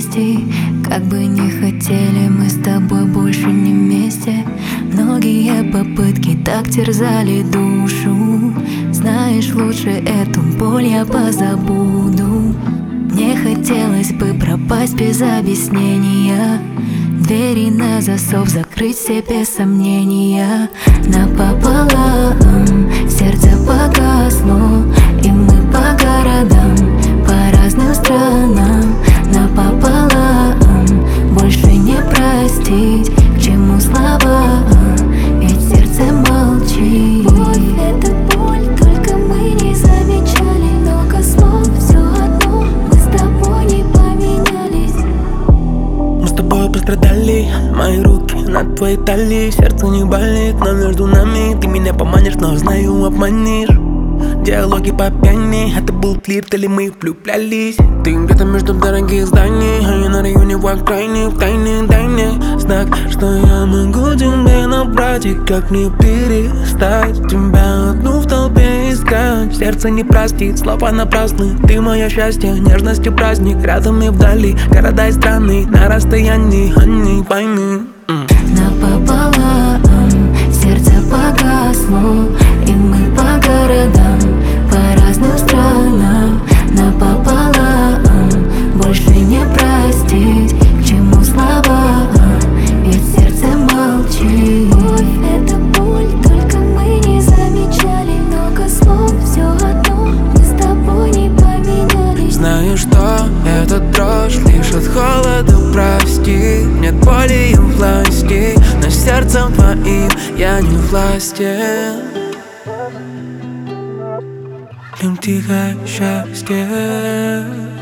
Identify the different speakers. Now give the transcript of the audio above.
Speaker 1: вместе. Как бы не хотели, мы с тобой больше не вместе. Многие попытки так терзали душу. Знаешь, лучше эту боль я позабуду. Мне хотелось бы пропасть без объяснения, двери на засов закрыть все без сомнения. Напополам сердце погасло, и мы по городам, по разным странам. Напополам больше не простить, к чему слова, ведь сердце молчит. Любовь — это боль, только мы не замечали. Много слов, все одно, мы с тобой не поменялись.
Speaker 2: Мы с тобой пострадали, мои руки на твоей талии. Сердце не болит, но между нами ты меня поманишь, но знаю, обманешь. Диалоги по пьяни, это был флирт или мы влюблялись. Ты где-то между дорогих зданий, а я на районе в окраине, в тайне, дай мне знак, что я могу тебе набрать. И как мне перестать тебя одну в толпе искать? Сердце не простит, слова напрасны. Ты мое счастье, нежность и праздник. Рядом и вдали, города и страны, на расстоянии, они пойми.
Speaker 1: Напополам сердце погасло, и мы по городам, по разным странам. Напополам больше не простить, к чему слова, ведь сердце молчит. Любовь — это боль, только мы не замечали. Много слов, все одно, мы с тобой не поменялись.
Speaker 2: Знаю, что этот дрожь лишь от холода, прости. Нет боли и власти, но сердцем твоим я не властен. Им тихое счастье.